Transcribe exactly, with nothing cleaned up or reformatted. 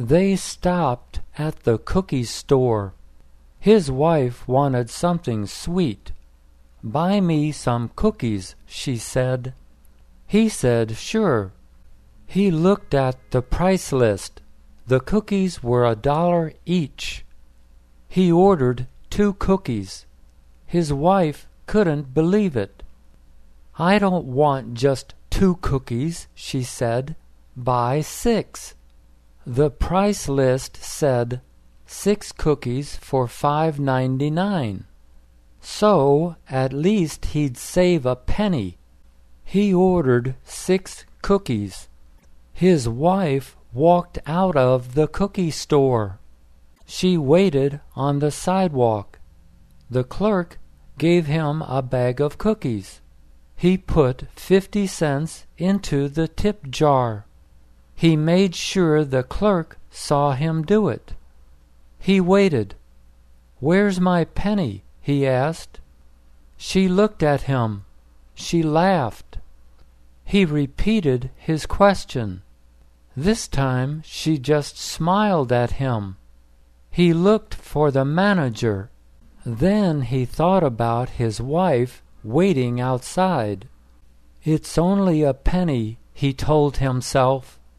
They stopped at the cookie store. His wife wanted something sweet. "Buy me some cookies," she said. He said, "Sure." He looked at the price list. The cookies were a dollar each. He ordered two cookies. His wife couldn't believe it. "I don't want just two cookies," she said. "Buy six." The price list said six cookies for five ninety-nine. So at least he'd save a penny. He ordered six cookies. His wife walked out of the cookie store. She waited on the sidewalk. The clerk gave him a bag of cookies. He put fifty cents into the tip jar. He made sure the clerk saw him do it. He waited. "Where's my penny?" he asked. She looked at him. She laughed. He repeated his question. This time she just smiled at him. He looked for the manager. Then he thought about his wife waiting outside. "It's only a penny," he told himself.